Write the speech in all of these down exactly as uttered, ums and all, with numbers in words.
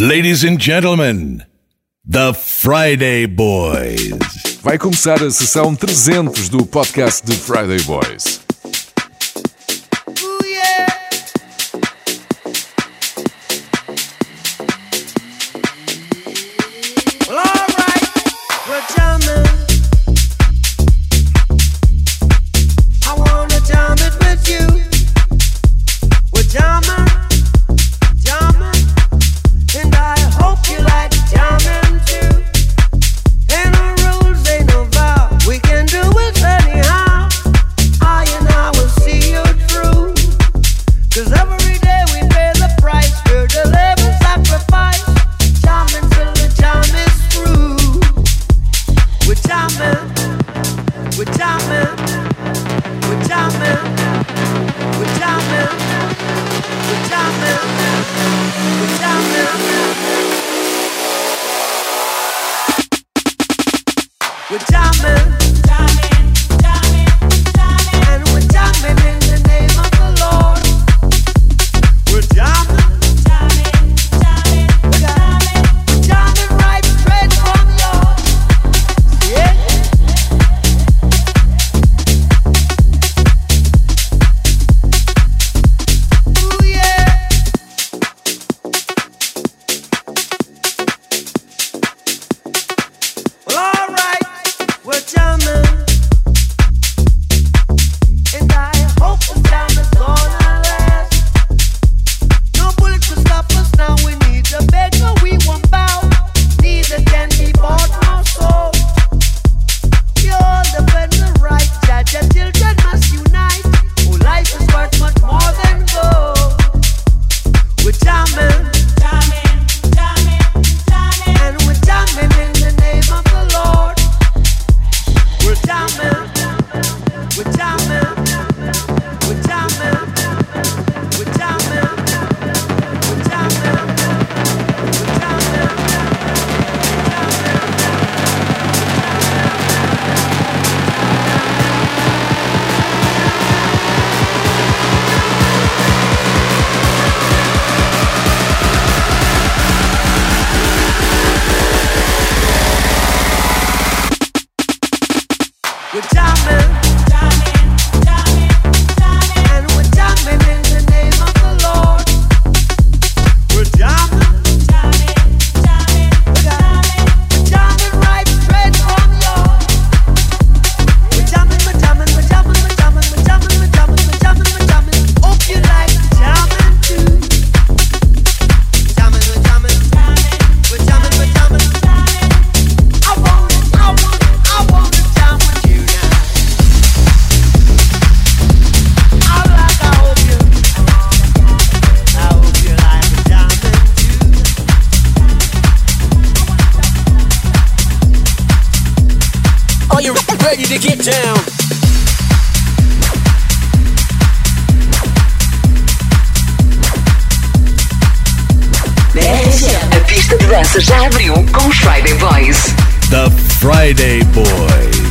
Ladies and gentlemen, the Friday Boys. Vai começar a sessão trezentos do podcast de Friday Boys. Já abriu com os Friday Boys. The Friday Boys.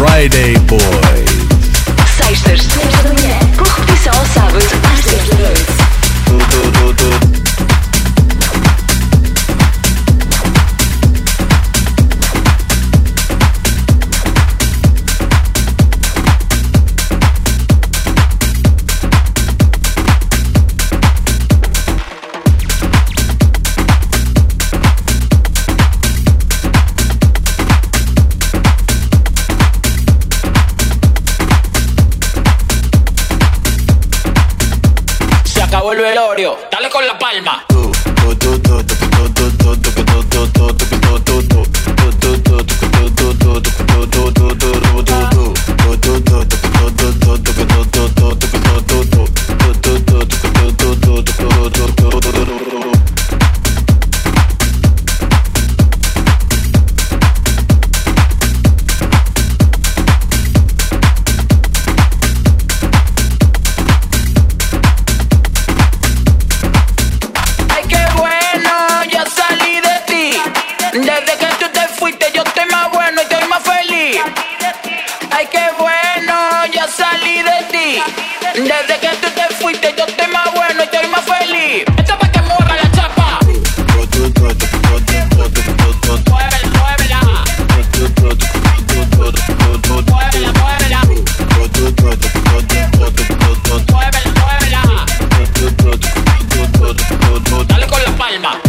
Friday Boys. Sextas, seis da manhã. Com repetição ao sábado, às dez da noite. Acabó el velorio, dale con la palma. Desde que tú te fuiste yo estoy más bueno y estoy más feliz. Esto es pa' que mueva la chapa. Muévela, muévela. Muévela, muévela. Muévela, muévela. Dale con la palma.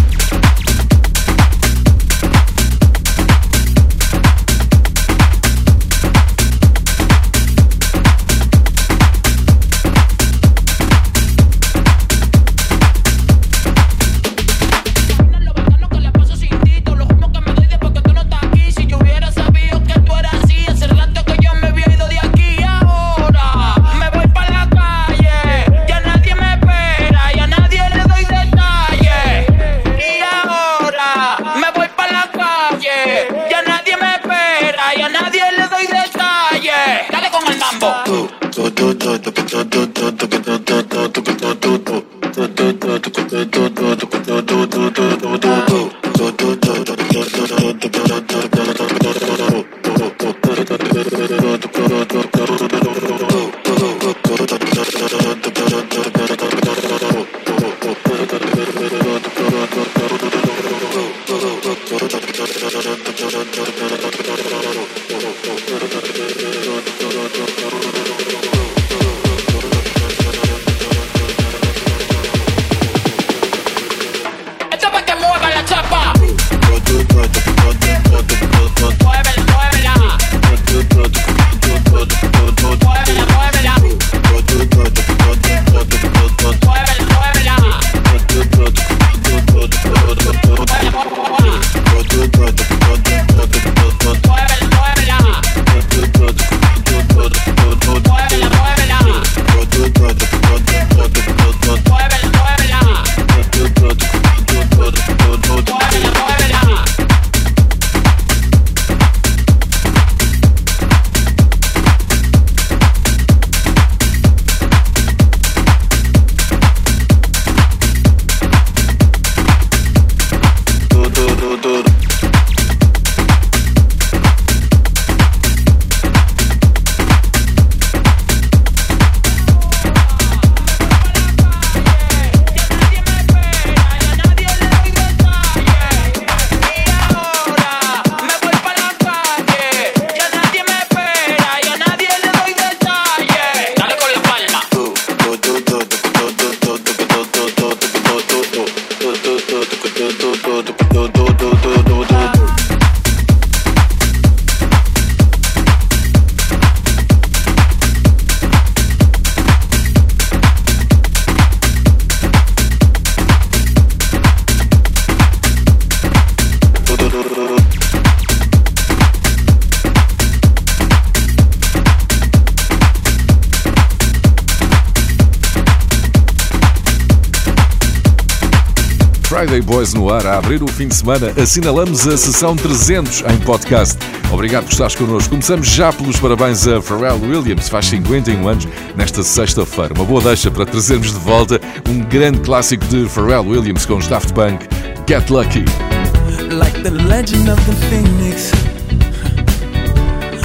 Friday Boys no ar, a abrir o fim de semana, assinalamos a sessão trezentos em podcast. Obrigado por estares connosco. Começamos já pelos parabéns a Pharrell Williams, faz cinquenta e um anos nesta sexta-feira. Uma boa deixa para trazermos de volta um grande clássico de Pharrell Williams com os Daft Punk, Get Lucky. Like the legend of the phoenix, or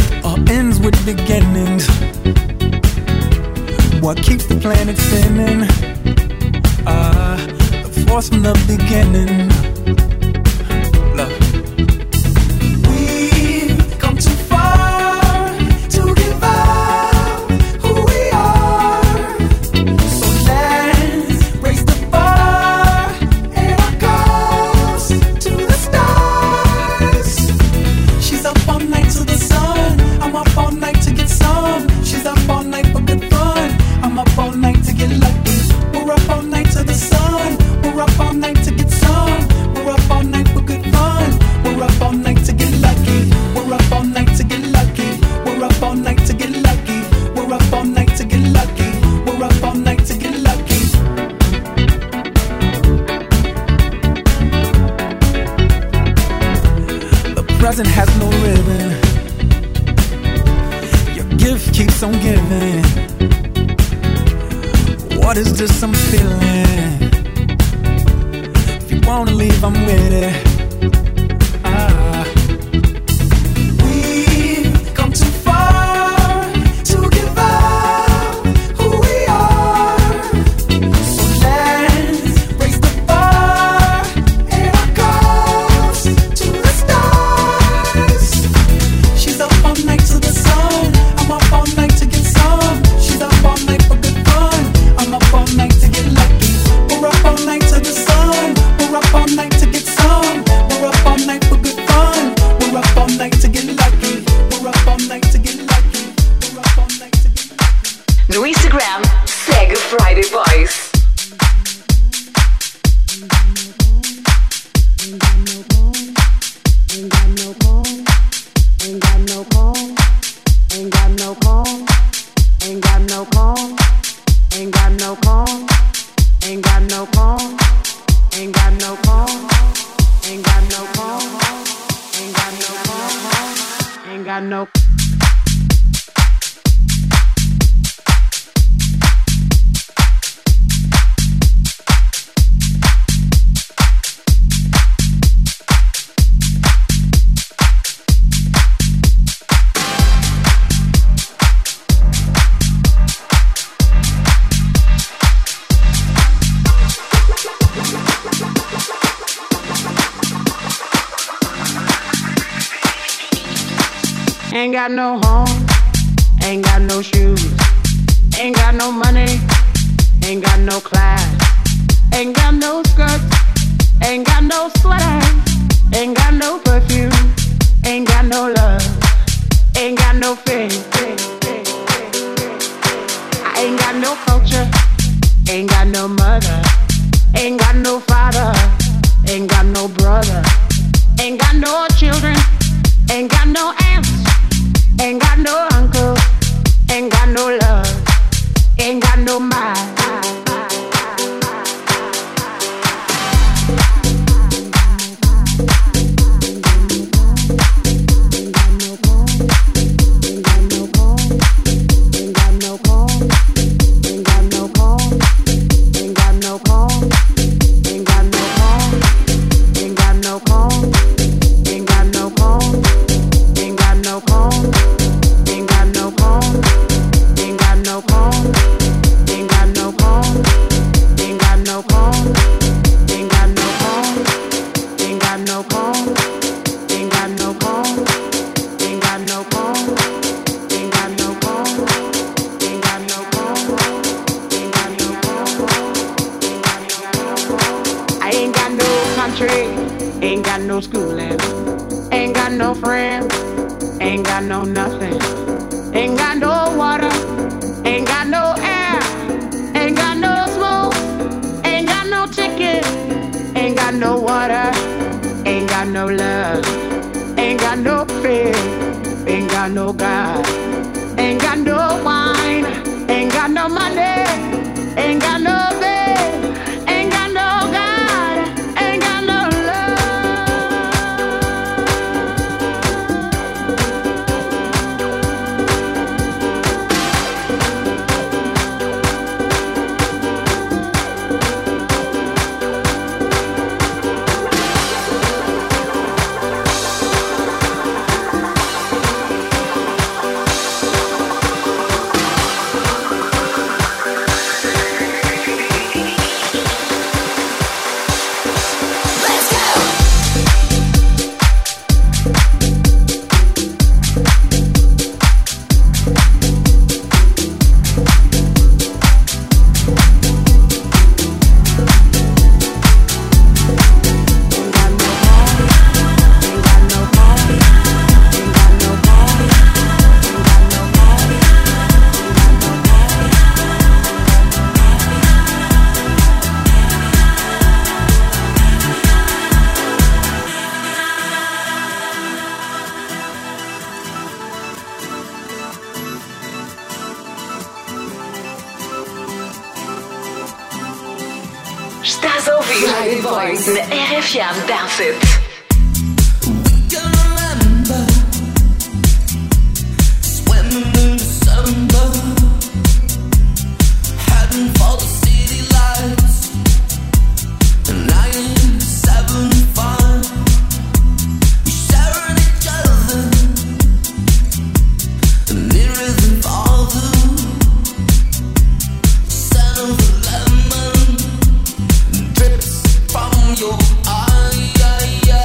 ends with beginnings. What keeps the planet spinning? Ah, uh, the force from the beginning. Love. We've come too far to give up who we are. So let's raise the bar and our goals to the stars. She's up all night to the sun. I'm up all night to get some. She's up all night for good fun. I'm up all night to get lucky. We're up all night to the sun. We're up all night to get some. We're up all night for good fun. We're up all night to get lucky. We're up all night to get lucky. We're up all night to get lucky. We're up all night to get lucky. We're up all night to get lucky. The present has no ribbon. Your gift keeps on giving. What is this I'm feeling? If you wanna leave, I'm with it. Ah. We've come too far to give up who we are. So let's raise the bar and our goals to the stars. She's up all night to the sun. I'm up all night to get some. She's up all night for good fun. I'm up all night to get lucky. We're up all night to the sun. We're up all night to get some. We're up all night for good fun. We're up all night to get lucky. We're up all night to get lucky. We're up all night to get lucky. No Instagram, segue Friday Boys. Ain't got no home, ain't got no shoes, ain't got no money, ain't got no class, ain't got no skirts, ain't got no sweater, ain't got no perfume, ain't got no love, ain't got no faith. I ain't got no culture, ain't got no mother, ain't got no father, ain't got no brother, ain't got no children, ain't got no aunts. Ain't got no uncle, ain't got no love, ain't got no mind. Ain't got no schooling, ain't got no friends, ain't got no nothing, ain't got no water, ain't got no air, ain't got no smoke, ain't got no ticket, ain't got no water, ain't got no love, ain't got no faith, ain't got no God, ain't got no wine, ain't got no money, ain't got no bed, ain't got no God, ain't got no love. Boys na R F M Dance It. Drips from your eye, eye, eye.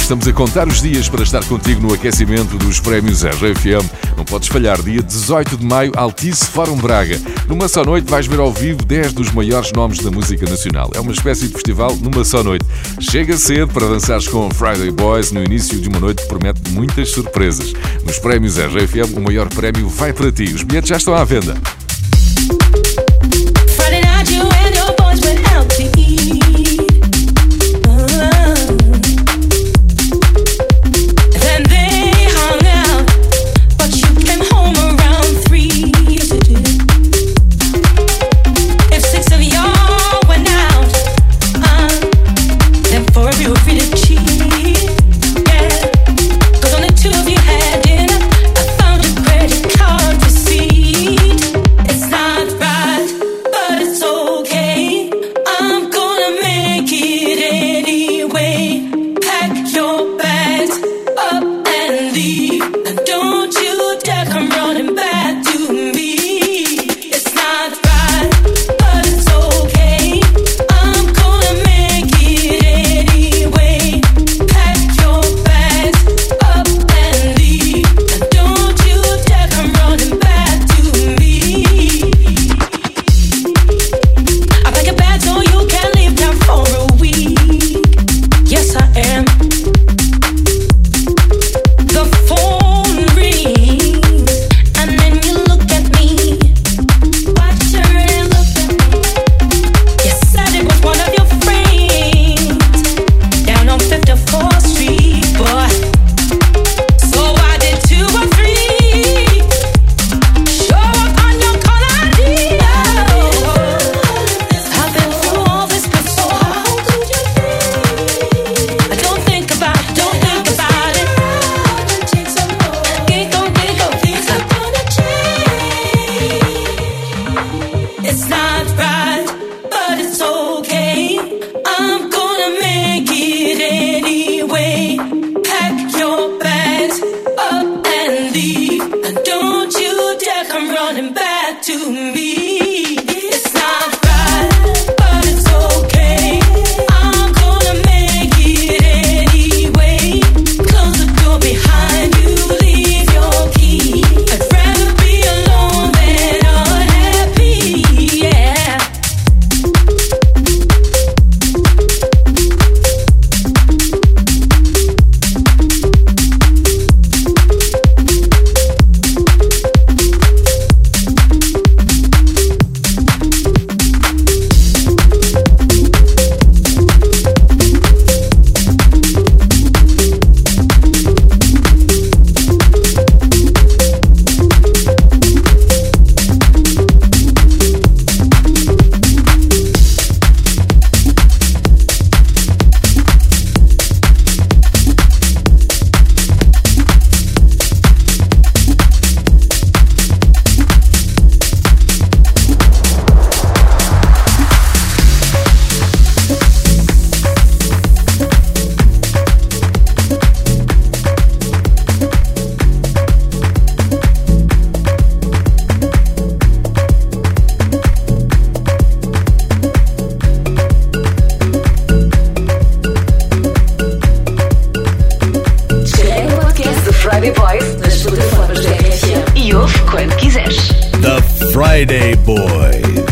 estamos a contar os dias para estar contigo no aquecimento dos prémios R F M. Não podes falhar, dia dezoito de maio, Altice Fórum Braga. Numa só noite vais ver ao vivo dez dos maiores nomes da música nacional. É uma espécie de festival numa só noite. Chega cedo para dançares com Friday Boys no início de uma noite que promete muitas surpresas. Nos prémios R F M, o maior prémio vai para ti. Os bilhetes já estão à venda. Friday night, you and your boys went out to eat. Uh-huh. Then they hung out, but you came home around three. Yes, you did. If six of y'all went out, uh, then four of you were free to cheat. Yeah, 'cause only two of you had dinner. I found a credit card receipt. It's not right, but it's okay. I'm gonna make it anyway. Pack your bags up and leave, and don't you dare come running back to me. It's not right, but it's okay. I'm gonna make it anyway. Pack your bags up and leave, and don't you dare come running back to me. I pack a bag so you can leave town for a week. Yes, I am. The phone rings, and then you look at me. Why turn and look at me? You said it was one of your friends down on fifty-fourth Street, boy. So I did two or three. Show up on your call I D. I've been through all this before. How could you think? Don't think about it, don't think about it. Think, don't think, don't think I'm gonna change. It's not right, but it's okay. I'm gonna make it anyway. Pack your bags up and leave, and don't you dare come running back to me. It's not right, but it's okay. I'm gonna make it anyway. Close the door behind you, leave your key. I'd rather be alone than unhappy, yeah. Descarrega o podcast do Friday Boys nas plataformas da R F M e ouve quando quiseres. The Friday Boys.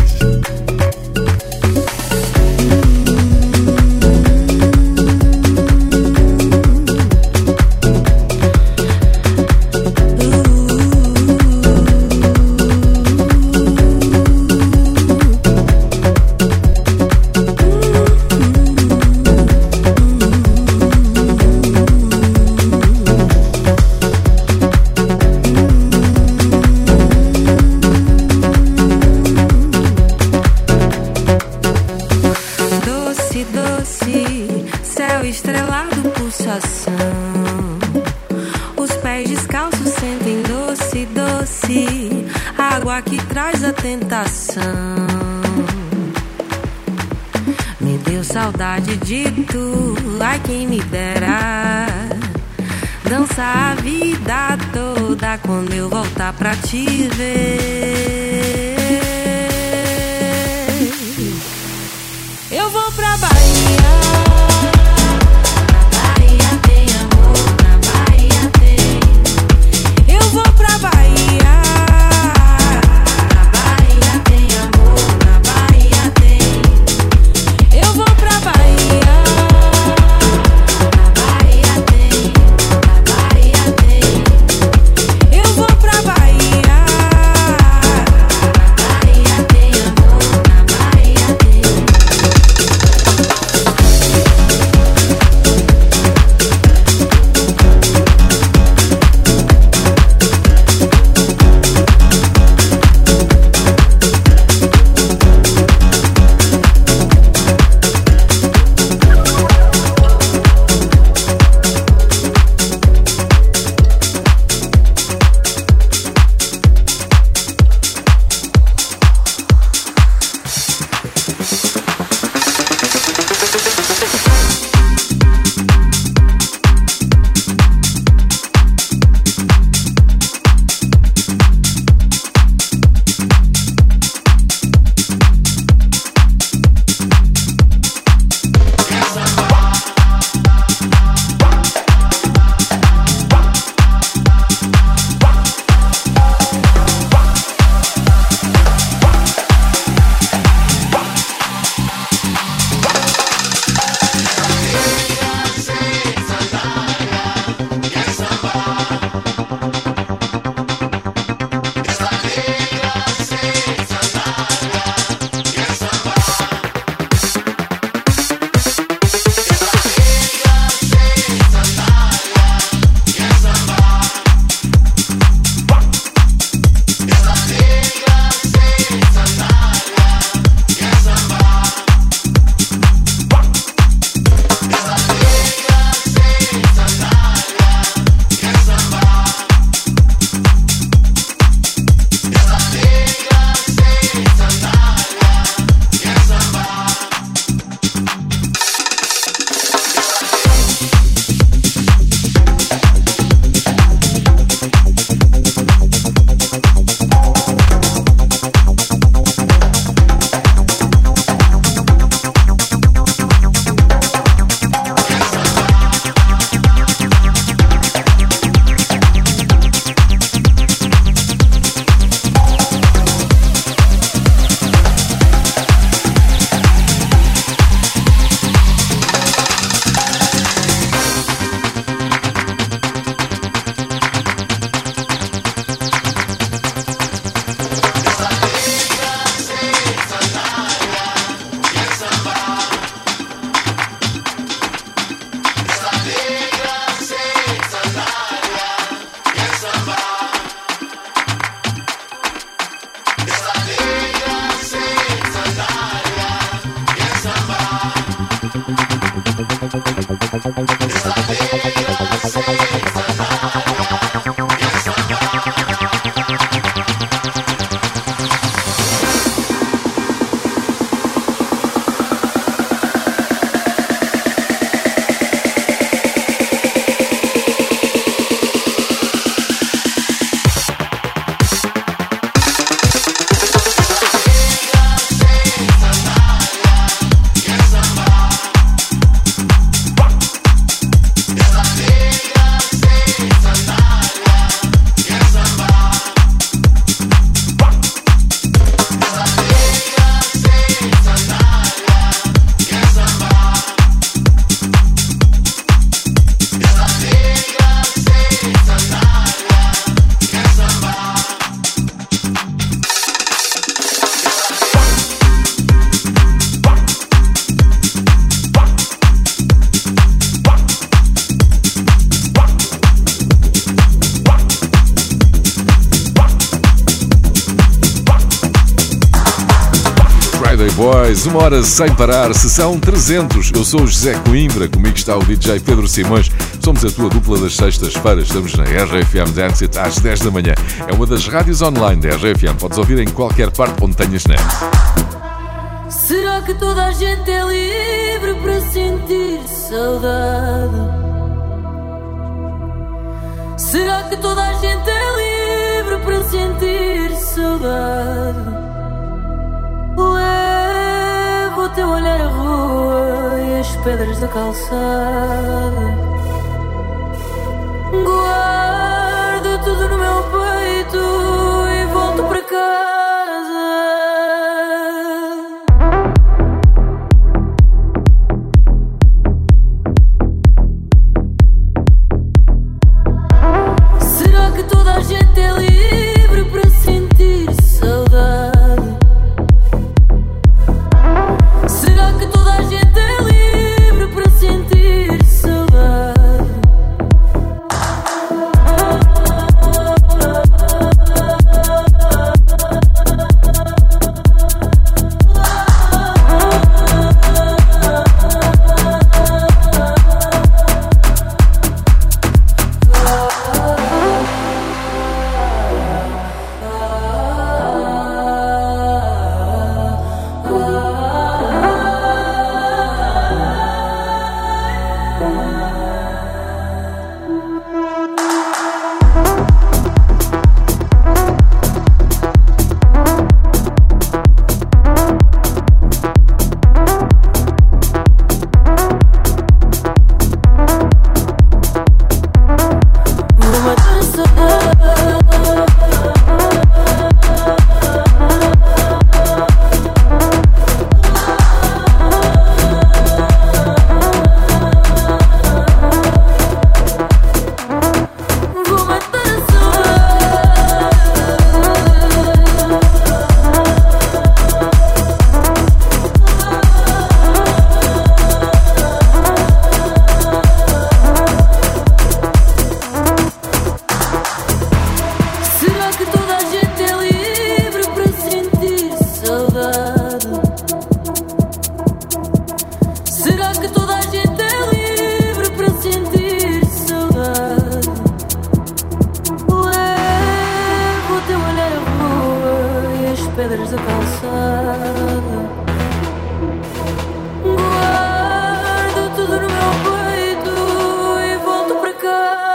Doce, doce, céu estrelado, pulsação. Os pés descalços sentem doce, doce, água que traz a tentação. Me deu saudade de tu, ai quem me dera dançar a vida toda quando eu voltar pra te ver. Eu vou pra Bahia, pra Bahia tem Boys, uma hora sem parar, sessão trezentos. Eu sou o José Coimbra, comigo está o D J Pedro Simões. Somos a tua dupla das sextas-feiras. Estamos na R F M Dance It às dez da manhã. É uma das rádios online da R F M. Podes ouvir em qualquer parte onde tenhas net. Será que toda a gente é livre para sentir saudade? Será que toda a gente é livre para sentir saudade? Levo o teu olhar à rua e as pedras da calçada. Guardo tudo no meu peito e volto para casa. Será que toda a gente é livre para sentir saudade? Será que toda a gente é livre para sentir saudade? pedras da calçada. Guardo tudo no meu peito e volto para casa.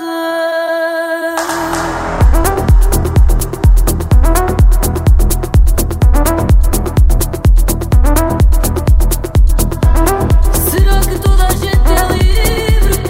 Será que toda a gente é livre?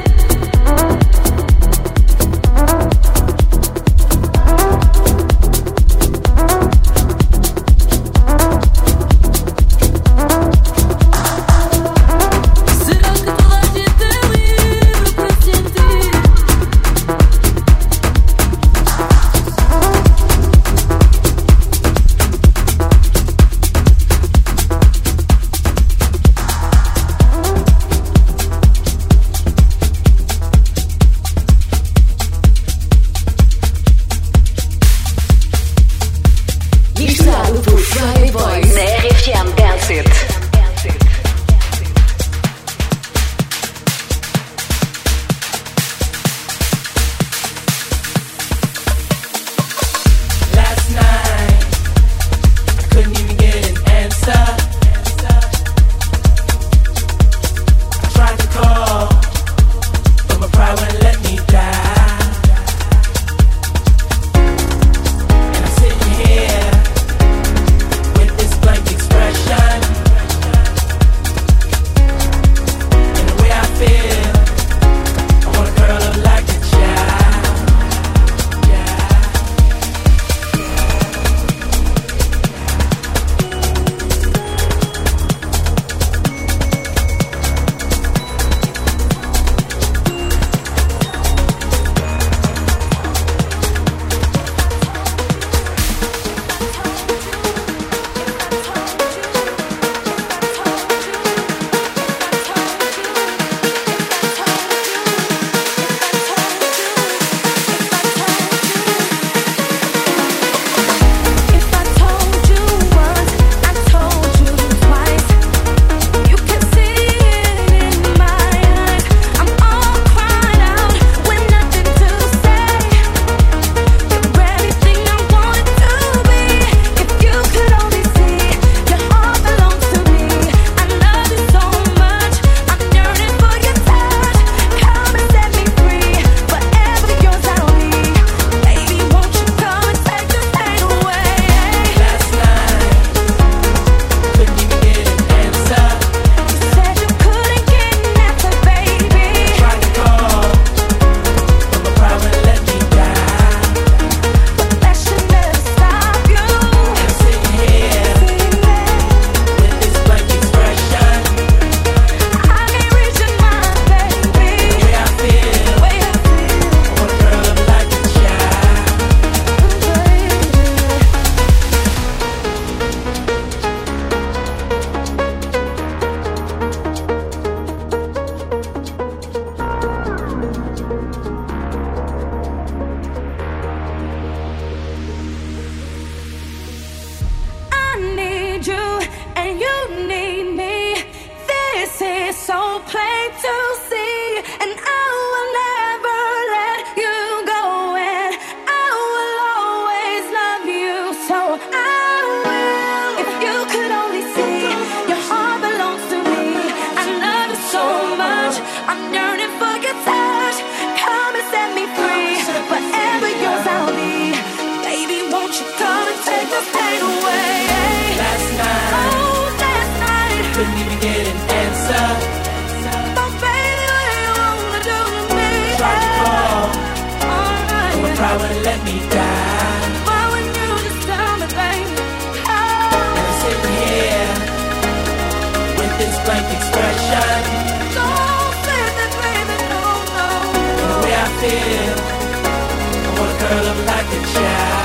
die. Why wouldn't you just tell me, baby? Oh. And I'm sitting here with this blank expression. Don't say that, baby, no, no. And the way I feel, I want a girl up like a child.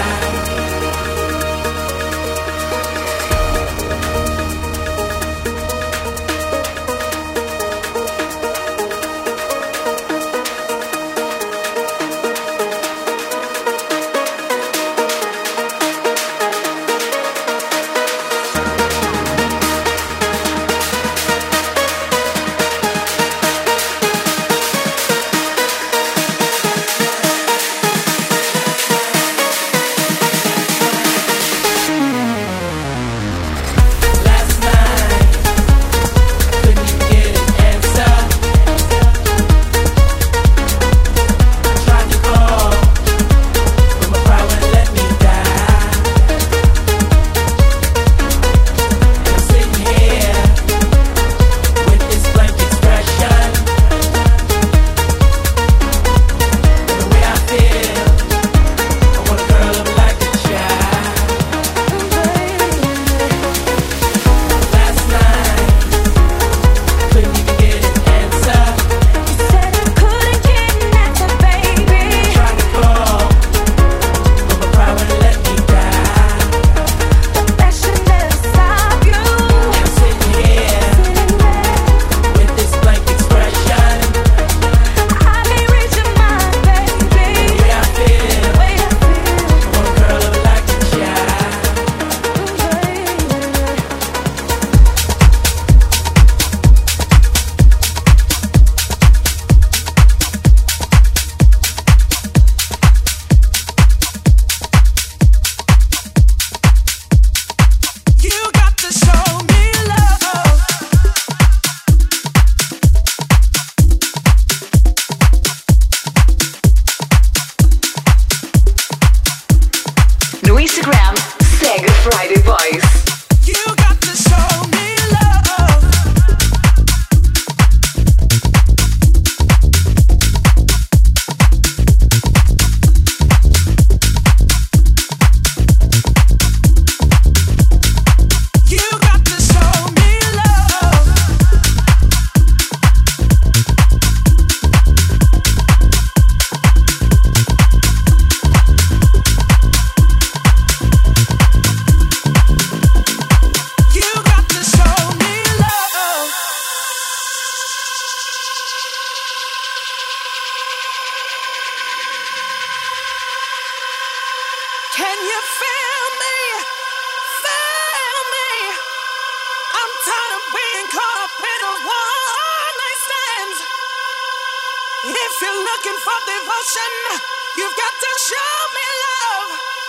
If you're looking for devotion, you've got to show me love.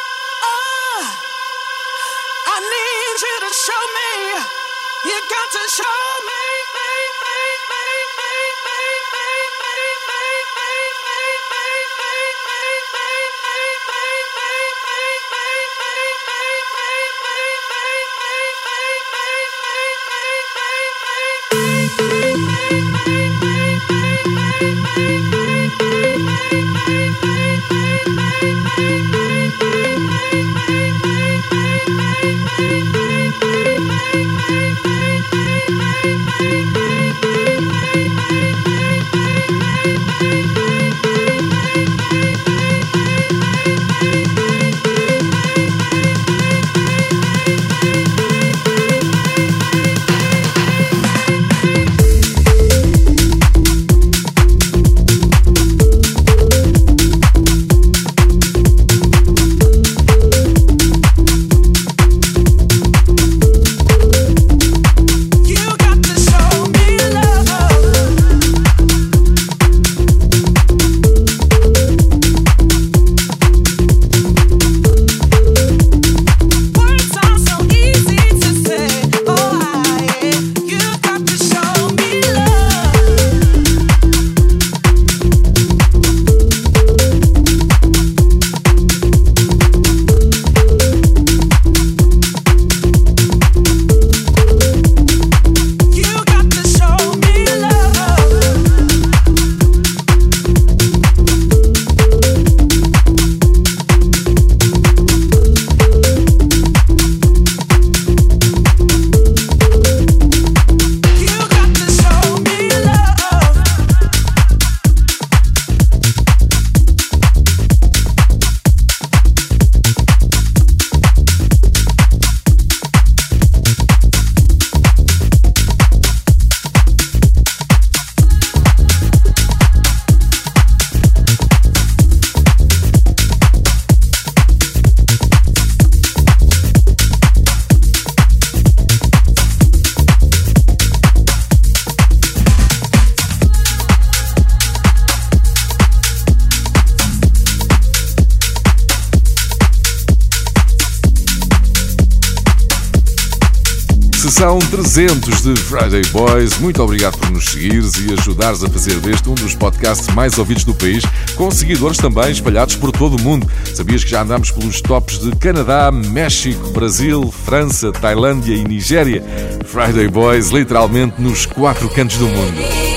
Oh, I need you to show me. You got to show me. Baby, sessão trezentos de Friday Boys. Muito obrigado por nos seguires e ajudares a fazer deste um dos podcasts mais ouvidos do país, com seguidores também espalhados por todo o mundo. Sabias que já andamos pelos tops de Canadá, México, Brasil, França, Tailândia e Nigéria? Friday Boys literalmente nos quatro cantos do mundo.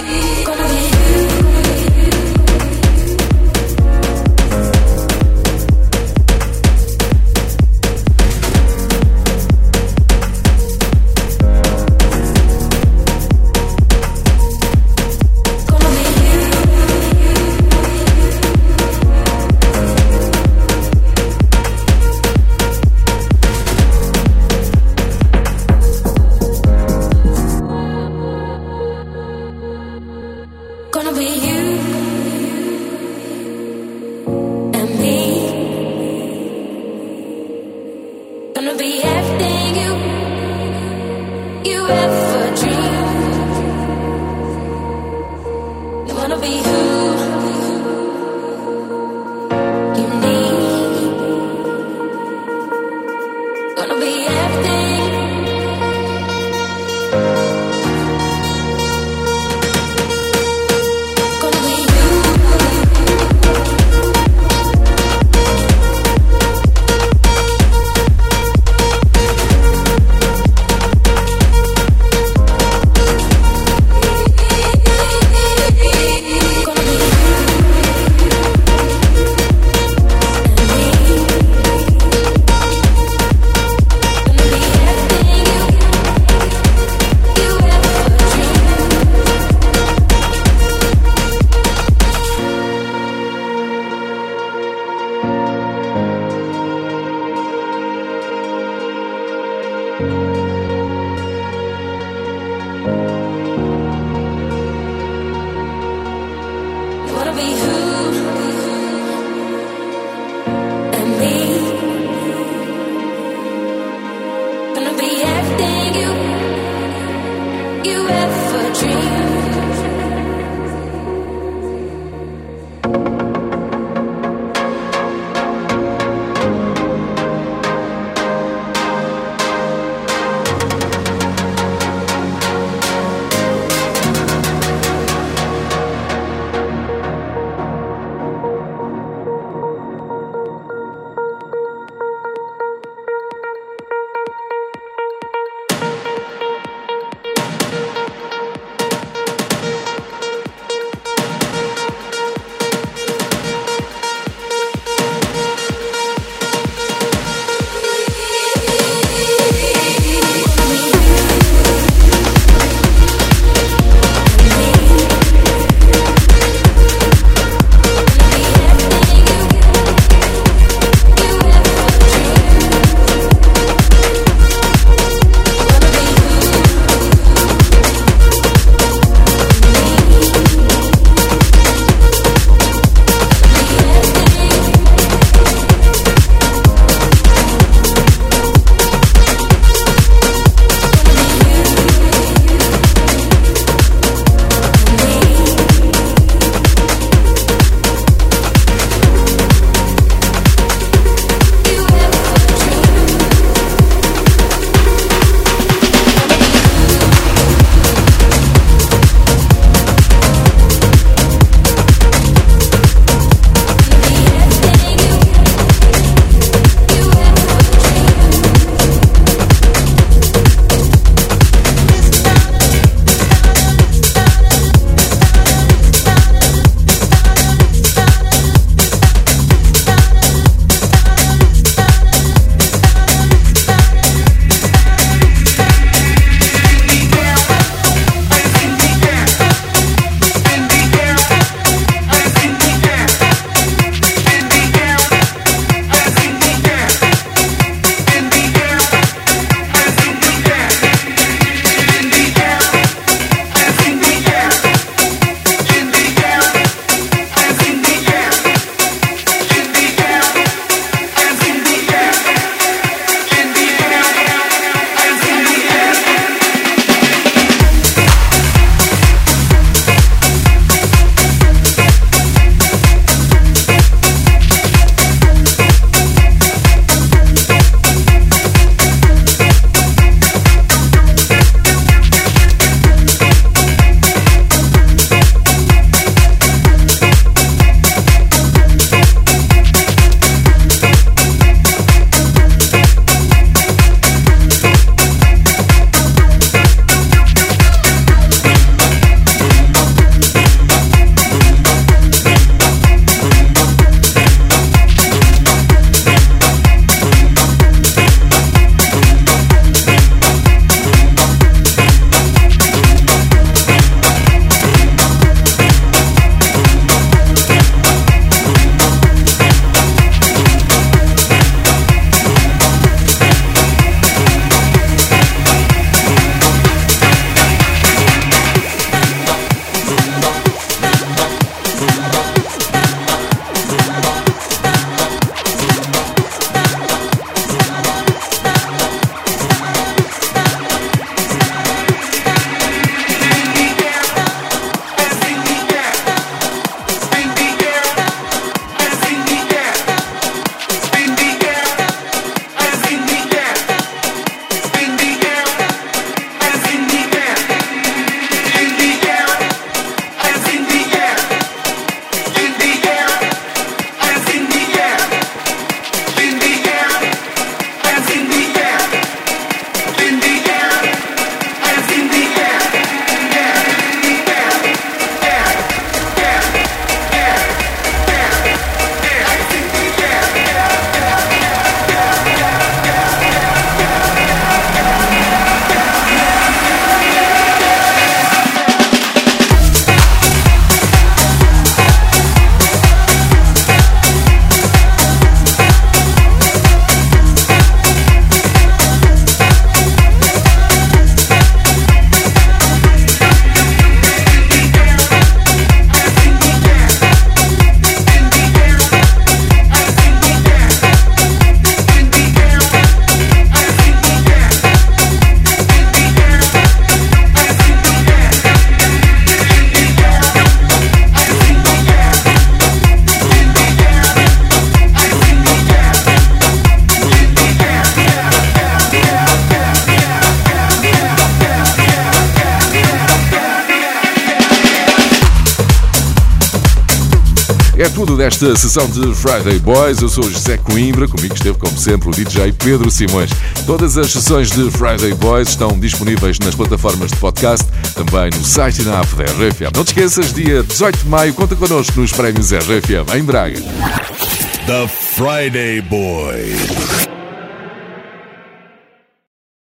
É tudo desta sessão de Friday Boys. Eu sou o José Coimbra, comigo esteve como sempre o D J Pedro Simões. Todas as sessões de Friday Boys estão disponíveis nas plataformas de podcast, também no site e na app da R F M. Não te esqueças, dia dezoito de maio, conta connosco nos prémios R F M em Braga. The Friday Boys.